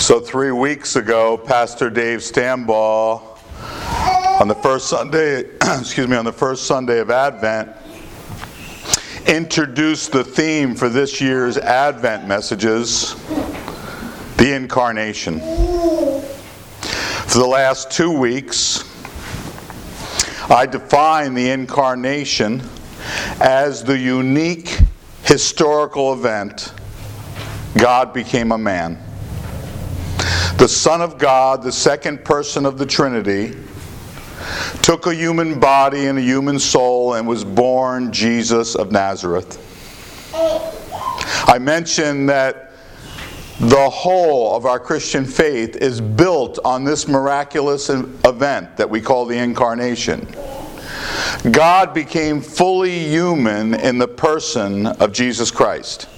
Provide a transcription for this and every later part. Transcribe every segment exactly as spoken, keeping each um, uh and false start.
So three weeks ago, Pastor Dave Stamball, on the first Sunday, excuse me, on the first Sunday of Advent, introduced the theme for this year's Advent messages, the Incarnation. For the last two weeks, I define the Incarnation as the unique historical event God became a man. The Son of God, the second person of the Trinity, took a human body and a human soul and was born Jesus of Nazareth. I mentioned that the whole of our Christian faith is built on this miraculous event that we call the Incarnation. God became fully human in the person of Jesus Christ.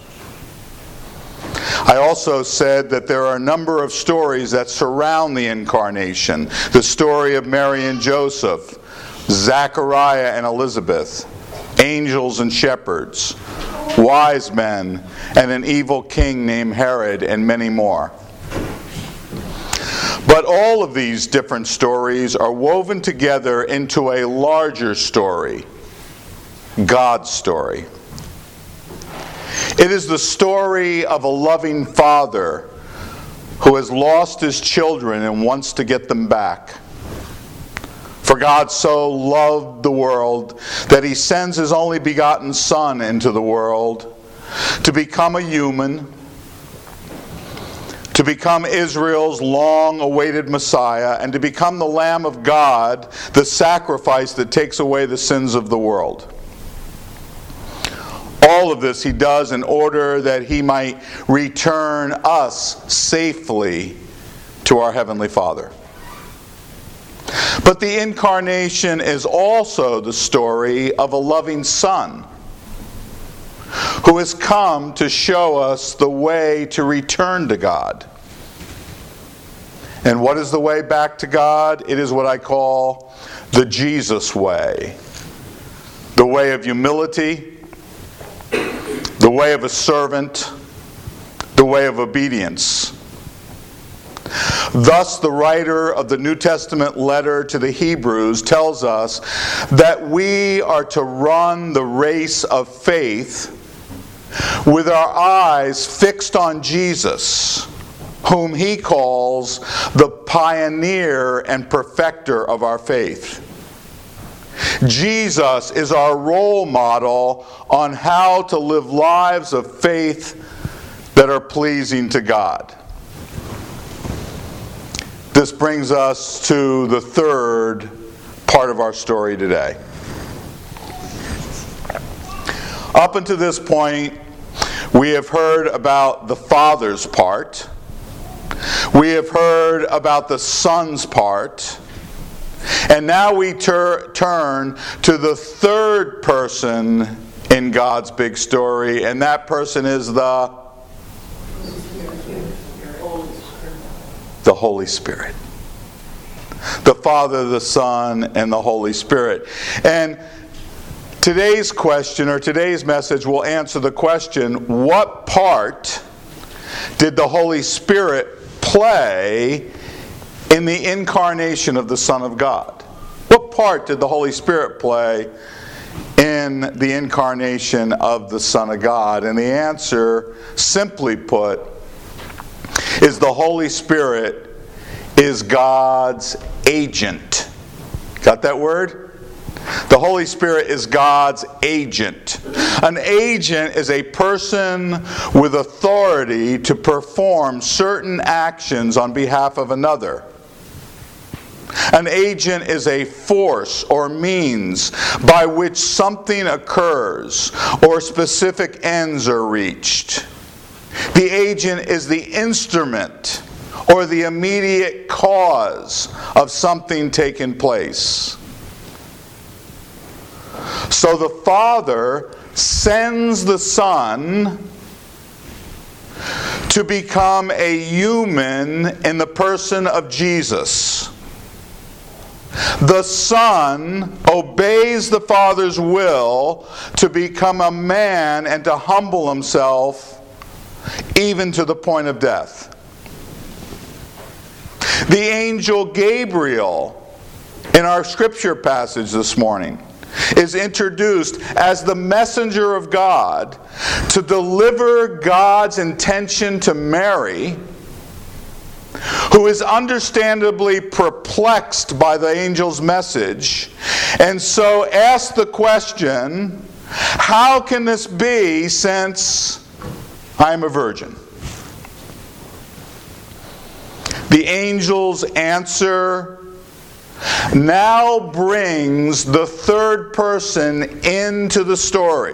I also said that there are a number of stories that surround the Incarnation. The story of Mary and Joseph, Zachariah and Elizabeth, angels and shepherds, wise men, and an evil king named Herod, and many more. But all of these different stories are woven together into a larger story, God's story. It is the story of a loving father who has lost his children and wants to get them back. For God so loved the world that he sends his only begotten Son into the world to become a human, to become Israel's long-awaited Messiah, and to become the Lamb of God, the sacrifice that takes away the sins of the world. All of this he does in order that he might return us safely to our Heavenly Father. But the Incarnation is also the story of a loving Son who has come to show us the way to return to God. And what is the way back to God? It is what I call the Jesus way. The way of humility, the way of a servant, the way of obedience. Thus, the writer of the New Testament letter to the Hebrews tells us that we are to run the race of faith with our eyes fixed on Jesus, whom he calls the pioneer and perfecter of our faith. Jesus is our role model on how to live lives of faith that are pleasing to God. This brings us to the third part of our story today. Up until this point, we have heard about the Father's part. We have heard about the Son's part. And now we tur- turn to the third person in God's big story, and that person is the, the Holy Spirit. The Father, the Son, and the Holy Spirit. And today's question, or today's message, will answer the question, what part did the Holy Spirit play in the incarnation of the Son of God? What part did the Holy Spirit play in the incarnation of the Son of God? And the answer, simply put, is the Holy Spirit is God's agent. Got that word? The Holy Spirit is God's agent. An agent is a person with authority to perform certain actions on behalf of another. An agent is a force or means by which something occurs or specific ends are reached. The agent is the instrument or the immediate cause of something taking place. So the Father sends the Son to become a human in the person of Jesus. The Son obeys the Father's will to become a man and to humble himself even to the point of death. The angel Gabriel, in our scripture passage this morning, is introduced as the messenger of God to deliver God's intention to Mary, who is understandably perplexed by the angel's message, and so asks the question, how can this be since I am a virgin? The angel's answer now brings the third person into the story.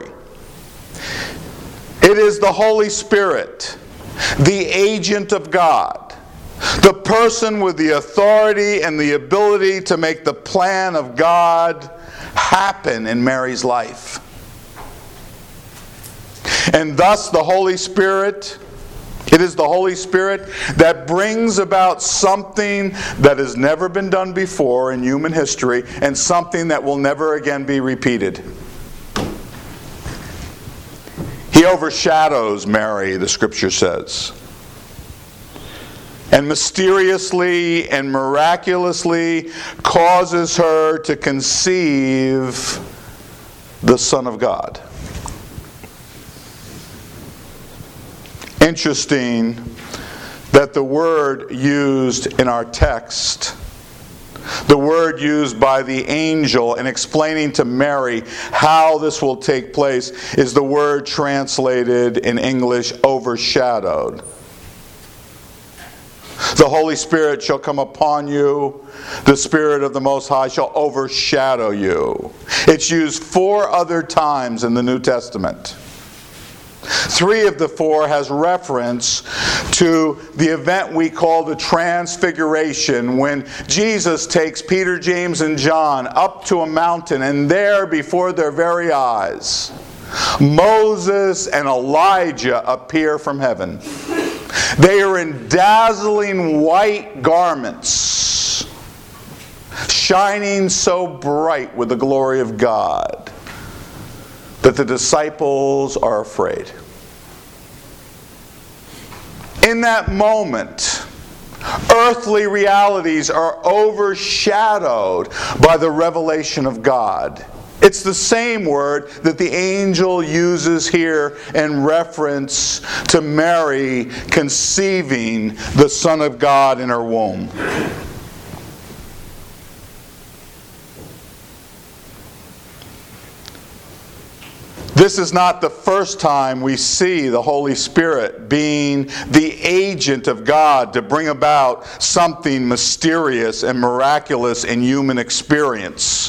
It is the Holy Spirit, the agent of God, the person with the authority and the ability to make the plan of God happen in Mary's life. And thus the Holy Spirit, it is the Holy Spirit that brings about something that has never been done before in human history and something that will never again be repeated. He overshadows Mary, the scripture says, and mysteriously and miraculously causes her to conceive the Son of God. Interesting that the word used in our text, the word used by the angel in explaining to Mary how this will take place, is the word translated in English, overshadowed. The Holy Spirit shall come upon you. The Spirit of the Most High shall overshadow you. It's used four other times in the New Testament. Three of the four has reference to the event we call the Transfiguration, when Jesus takes Peter, James, and John up to a mountain, and there before their very eyes, Moses and Elijah appear from heaven. They are in dazzling white garments, shining so bright with the glory of God that the disciples are afraid. In that moment, earthly realities are overshadowed by the revelation of God. It's the same word that the angel uses here in reference to Mary conceiving the Son of God in her womb. This is not the first time we see the Holy Spirit being the agent of God to bring about something mysterious and miraculous in human experience.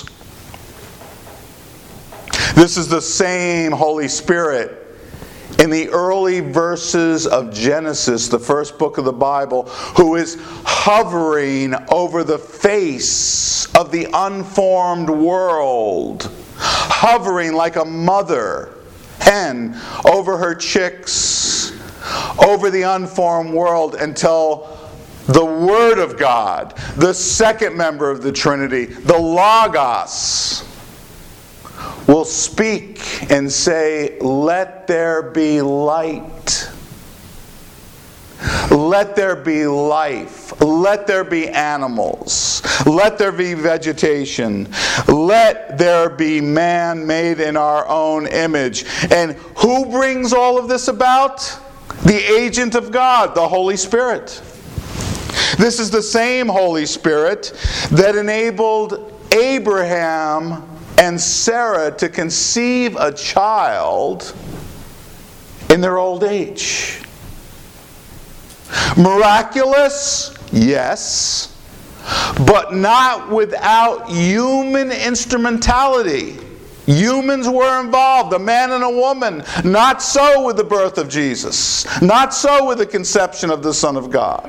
This is the same Holy Spirit in the early verses of Genesis, the first book of the Bible, who is hovering over the face of the unformed world, hovering like a mother hen over her chicks, over the unformed world, until the Word of God, the second member of the Trinity, the Logos, will speak and say, "Let there be light. Let there be life. Let there be animals. Let there be vegetation. Let there be man made in our own image." And who brings all of this about? The agent of God, the Holy Spirit. This is the same Holy Spirit that enabled Abraham and Sarah to conceive a child in their old age. Miraculous? Yes. But not without human instrumentality. Humans were involved, a man and a woman. Not so with the birth of Jesus. Not so with the conception of the Son of God.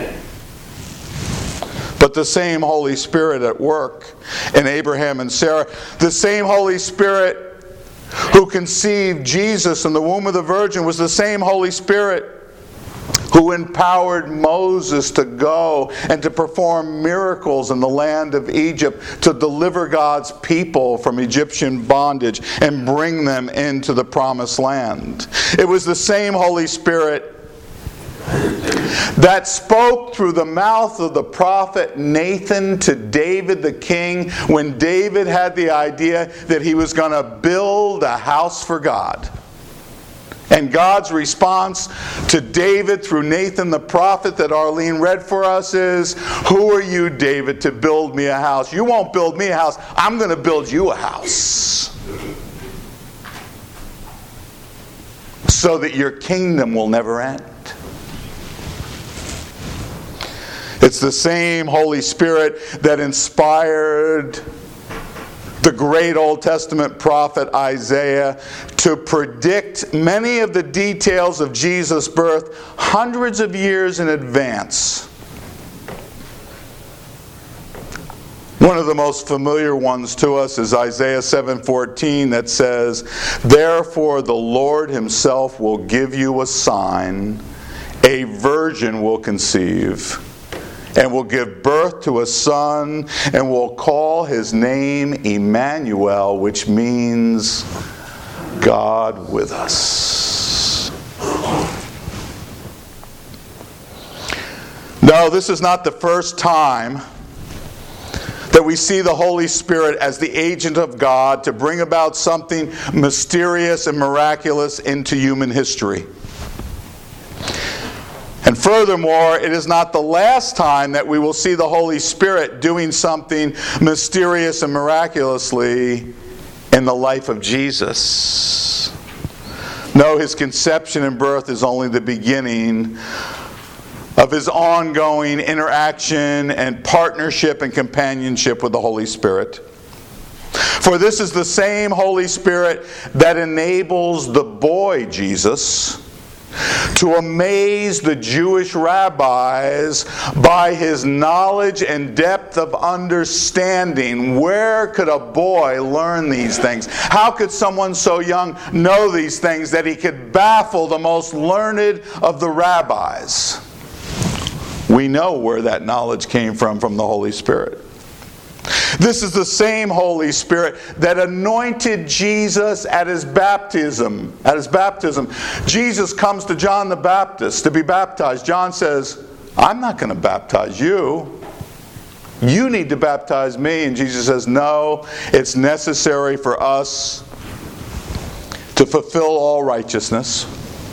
But the same Holy Spirit at work in Abraham and Sarah, the same Holy Spirit who conceived Jesus in the womb of the Virgin, was the same Holy Spirit who empowered Moses to go and to perform miracles in the land of Egypt to deliver God's people from Egyptian bondage and bring them into the promised land. It was the same Holy Spirit that spoke through the mouth of the prophet Nathan to David the king when David had the idea that he was going to build a house for God. And God's response to David through Nathan the prophet that Arlene read for us is, "Who are you, David, to build me a house? You won't build me a house. I'm going to build you a house so that your kingdom will never end." It's the same Holy Spirit that inspired the great Old Testament prophet Isaiah to predict many of the details of Jesus' birth hundreds of years in advance. One of the most familiar ones to us is Isaiah seven fourteen that says, "Therefore the Lord himself will give you a sign. A virgin will conceive and will give birth to a son, and will call his name Emmanuel," which means God with us. No, this is not the first time that we see the Holy Spirit as the agent of God to bring about something mysterious and miraculous into human history. And furthermore, it is not the last time that we will see the Holy Spirit doing something mysterious and miraculously in the life of Jesus. No, his conception and birth is only the beginning of his ongoing interaction and partnership and companionship with the Holy Spirit. For this is the same Holy Spirit that enables the boy Jesus to amaze the Jewish rabbis by his knowledge and depth of understanding. Where could a boy learn these things? How could someone so young know these things that he could baffle the most learned of the rabbis? We know where that knowledge came from, from the Holy Spirit. This is the same Holy Spirit that anointed Jesus at his baptism. At his baptism, Jesus comes to John the Baptist to be baptized. John says, "I'm not going to baptize you. You need to baptize me." And Jesus says, "No, it's necessary for us to fulfill all righteousness."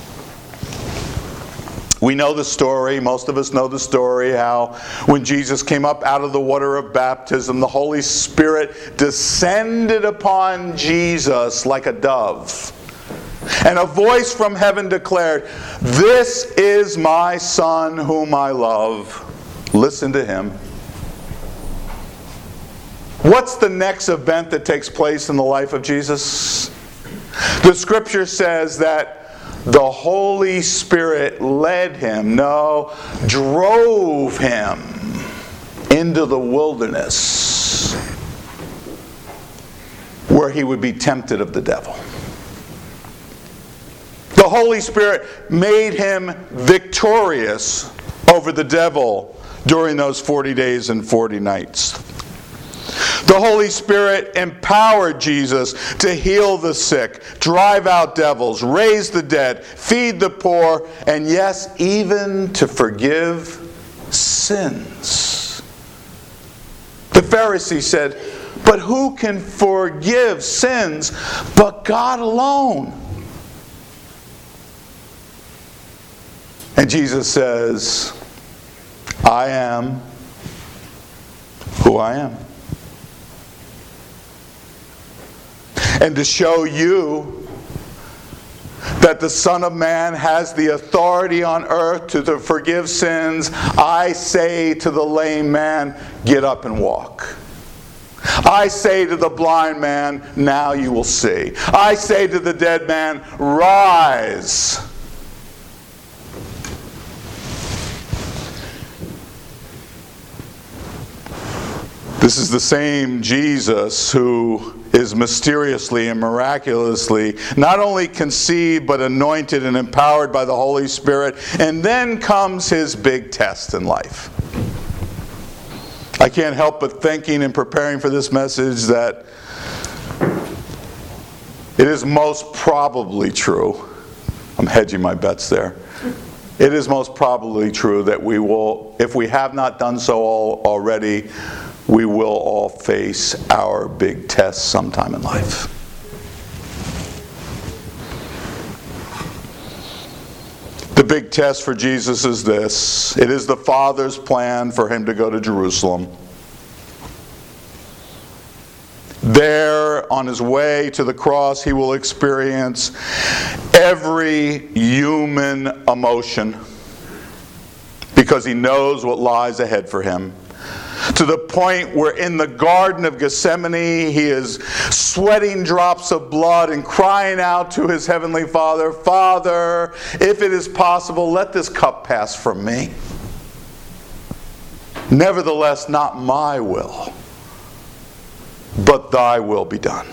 We know the story, most of us know the story, how when Jesus came up out of the water of baptism, the Holy Spirit descended upon Jesus like a dove. And a voice from heaven declared, "This is my Son whom I love. Listen to him." What's the next event that takes place in the life of Jesus? The scripture says that the Holy Spirit led him, no, drove him into the wilderness where he would be tempted of the devil. The Holy Spirit made him victorious over the devil during those forty days and forty nights. The Holy Spirit empowered Jesus to heal the sick, drive out devils, raise the dead, feed the poor, and yes, even to forgive sins. The Pharisee said, "But who can forgive sins but God alone?" And Jesus says, "I am who I am." And to show you that the Son of Man has the authority on earth to, to forgive sins, I say to the lame man, "Get up and walk." I say to the blind man, "Now you will see." I say to the dead man, "Rise." This is the same Jesus who is mysteriously and miraculously not only conceived but anointed and empowered by the Holy Spirit. And then comes his big test in life. I can't help but thinking and preparing for this message that it is most probably true. I'm hedging my bets there. it is most probably true that we will, if we have not done so all already, we will all face our big tests sometime in life. The big test for Jesus is this. It is the Father's plan for him to go to Jerusalem. There, on his way to the cross, he will experience every human emotion because he knows what lies ahead for him. To the point where in the Garden of Gethsemane, he is sweating drops of blood and crying out to his heavenly Father, "Father, if it is possible, let this cup pass from me. Nevertheless, not my will, but thy will be done."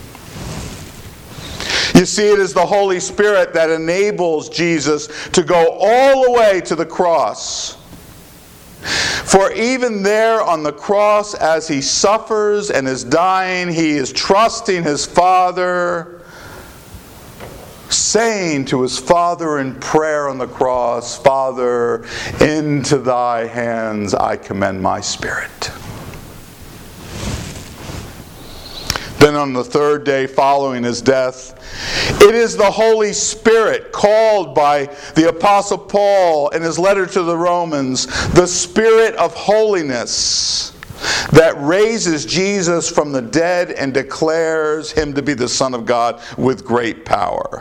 You see, it is the Holy Spirit that enables Jesus to go all the way to the cross. For even there on the cross, as he suffers and is dying, he is trusting his Father, saying to his Father in prayer on the cross, "Father, into thy hands I commend my spirit." Then on the third day following his death, it is the Holy Spirit, called by the Apostle Paul in his letter to the Romans, the Spirit of holiness, that raises Jesus from the dead and declares him to be the Son of God with great power.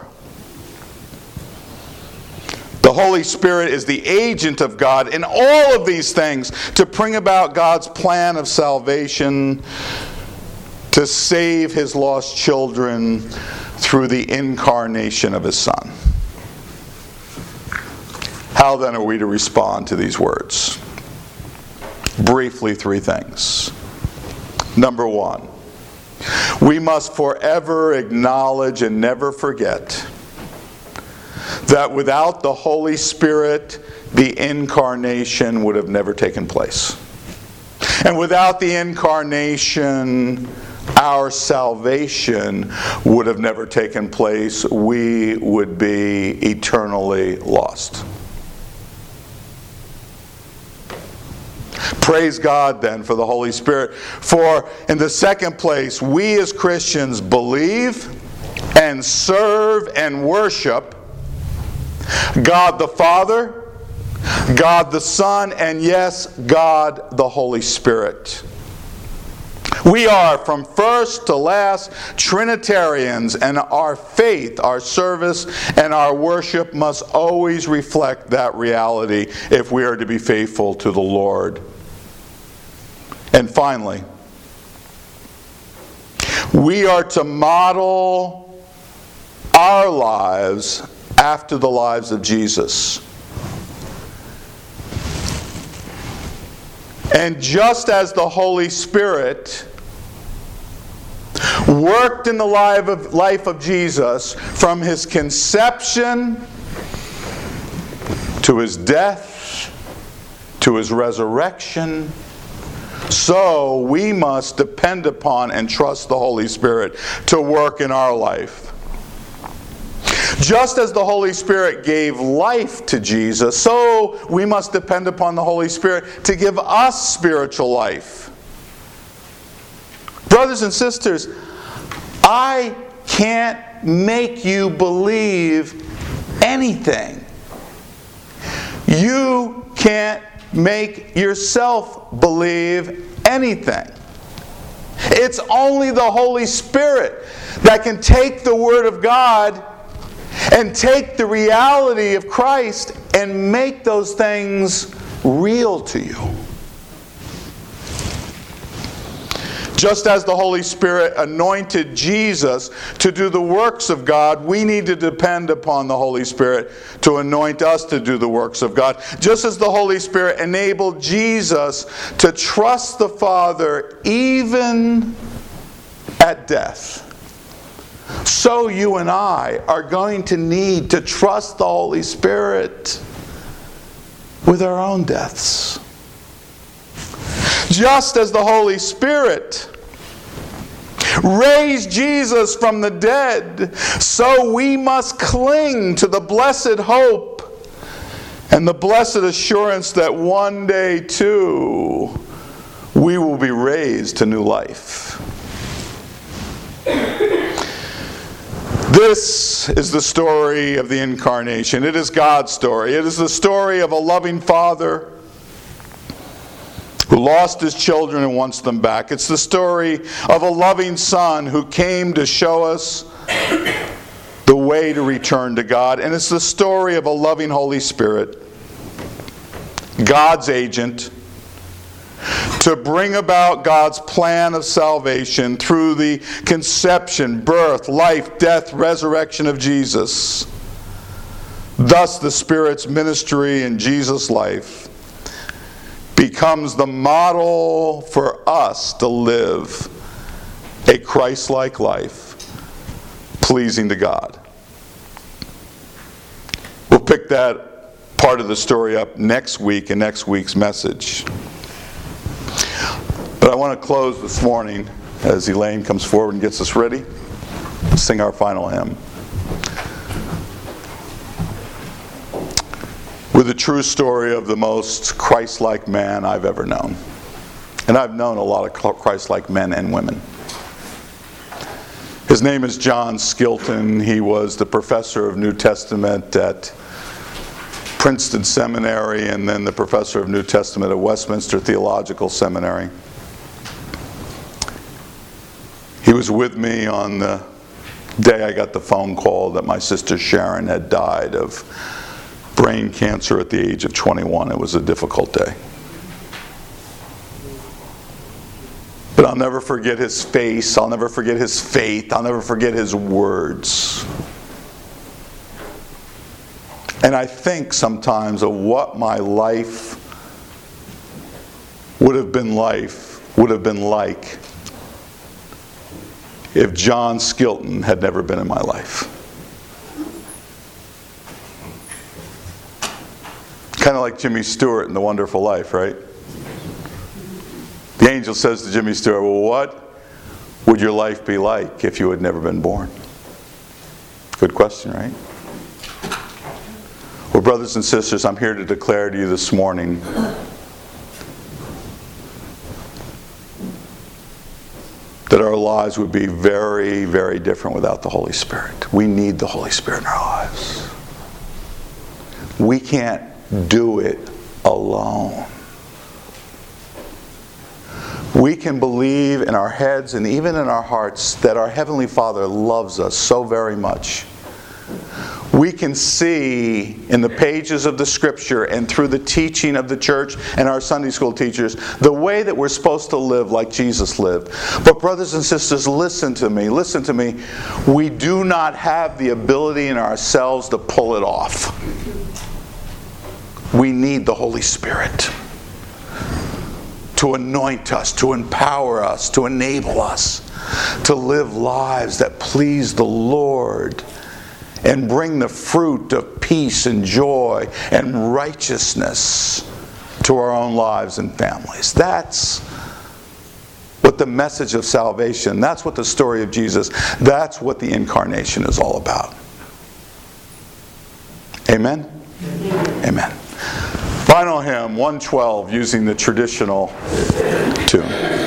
The Holy Spirit is the agent of God in all of these things to bring about God's plan of salvation, to save his lost children through the incarnation of his Son. How then are we to respond to these words? Briefly, three things. Number one, we must forever acknowledge and never forget that without the Holy Spirit, the incarnation would have never taken place. And without the incarnation, our salvation would have never taken place. We would be eternally lost. Praise God then for the Holy Spirit. For in the second place, we as Christians believe and serve and worship God the Father, God the Son, and yes, God the Holy Spirit. We are from first to last Trinitarians, and our faith, our service, and our worship must always reflect that reality if we are to be faithful to the Lord. And finally, we are to model our lives after the lives of Jesus. And just as the Holy Spirit worked in the life of, life of Jesus from his conception to his death to his resurrection, so we must depend upon and trust the Holy Spirit to work in our life. Just as the Holy Spirit gave life to Jesus, so we must depend upon the Holy Spirit to give us spiritual life. Brothers and sisters, I can't make you believe anything. You can't make yourself believe anything. It's only the Holy Spirit that can take the Word of God and take the reality of Christ and make those things real to you. Just as the Holy Spirit anointed Jesus to do the works of God, we need to depend upon the Holy Spirit to anoint us to do the works of God. Just as the Holy Spirit enabled Jesus to trust the Father even at death, so you and I are going to need to trust the Holy Spirit with our own deaths. Just as the Holy Spirit raised Jesus from the dead, so we must cling to the blessed hope And the blessed assurance that one day too we will be raised to new life. This is the story of the Incarnation. It is God's story. It is the story of a loving Father who lost his children and wants them back. It's the story of a loving Son who came to show us the way to return to God. And it's the story of a loving Holy Spirit, God's agent, to bring about God's plan of salvation through the conception, birth, life, death, resurrection of Jesus. Thus the Spirit's ministry in Jesus' life becomes the model for us to live a Christ-like life, pleasing to God. We'll pick that part of the story up next week in next week's message. But I want to close this morning as Elaine comes forward and gets us ready to sing our final hymn with the true story of the most Christ-like man I've ever known. And I've known a lot of Christ-like men and women. His name is John Skilton. He was the professor of New Testament at Princeton Seminary and then the professor of New Testament at Westminster Theological Seminary. He was with me on the day I got the phone call that my sister Sharon had died of brain cancer at the age of twenty-one. It was a difficult day. But I'll never forget his face. I'll never forget his faith. I'll never forget his words. And I think sometimes of what my life would have been life would have been like if John Skilton had never been in my life. Kind of like Jimmy Stewart in The Wonderful Life, right? The angel says to Jimmy Stewart, well, what would your life be like if you had never been born? Good question, right? Well, brothers and sisters, I'm here to declare to you this morning that our lives would be very, very different without the Holy Spirit. We need the Holy Spirit in our lives. We can't do it alone. We can believe in our heads and even in our hearts that our Heavenly Father loves us so very much. We can see in the pages of the Scripture and through the teaching of the church and our Sunday school teachers the way that we're supposed to live like Jesus lived. But brothers and sisters, listen to me, listen to me. We do not have the ability in ourselves to pull it off. We need the Holy Spirit to anoint us, to empower us, to enable us to live lives that please the Lord and bring the fruit of peace and joy and righteousness to our own lives and families. That's what the message of salvation, that's what the story of Jesus, that's what the Incarnation is all about. Amen? Amen. Amen. Final hymn, one twelve, using the traditional tune.